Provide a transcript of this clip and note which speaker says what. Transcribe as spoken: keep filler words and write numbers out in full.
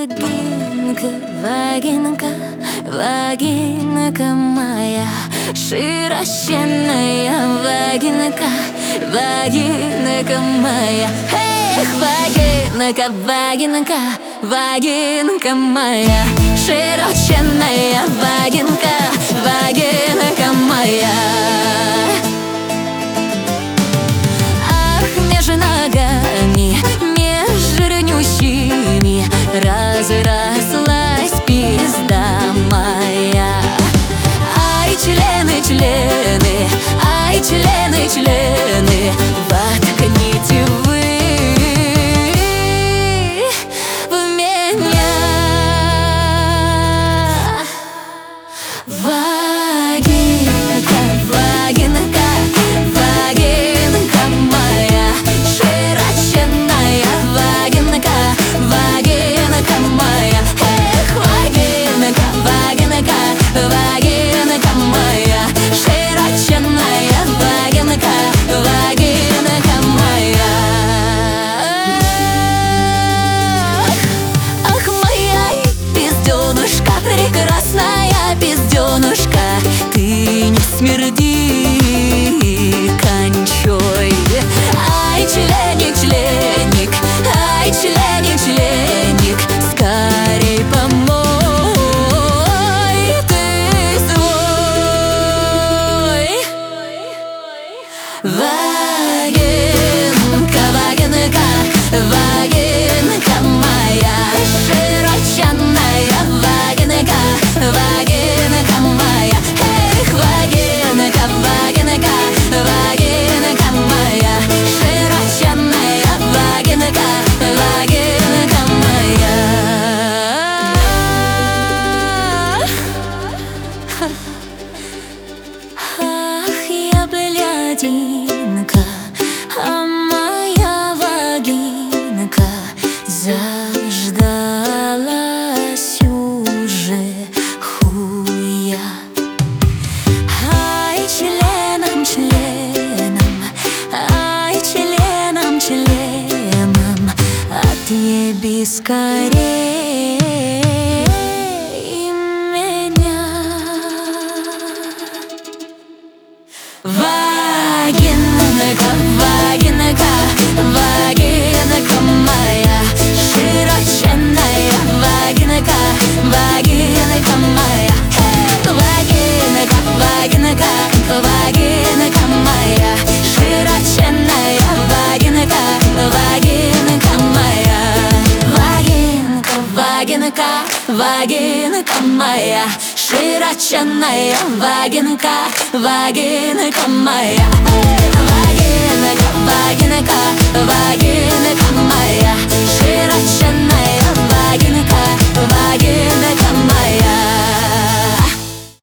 Speaker 1: Вагинка, вагинка, вагинка моя, широченная вагинка, вагинка моя. Эх, вагинка, вагинка, вагинка моя, широченная вагинка, вагинка моя. Ах, между ногами, между жирнющими разрослась пизда моя. Ай, члены, члены, ай, члены, члены, воткните вы в меня. Вагинка, вагинка, вагинка моя, широченная вагинка, вагинка моя. Эх, вагинка, вагинка, вагинка моя, широченная вагинка, вагинка моя. Ах, моя пизденушка, прекрасная пизденушка, ты не смерди кончой. Ай, членик, членик, ай, членик, членик, скорей помой ты свой. Вагинка, вагинка, вагинка моя, широченная вагинка, вагинка моя. Эх, вагинка, вагинка, вагинка моя, широченная вагинка, вагинка моя. Ах, я блядинка, а моя вагинка заждалась уже хуя. Ай, членом, членом, ай, членом, членом, отъеби скорей меня. Вагинка, вагинка, вагинка моя, широченная вагинка, вагинка моя. Эх, вагинка, вагинка, вагинка моя, широченная вагинка, вагинка моя. Вагинка, вагинка, вагинка моя, широченная вагинка, вагинка моя.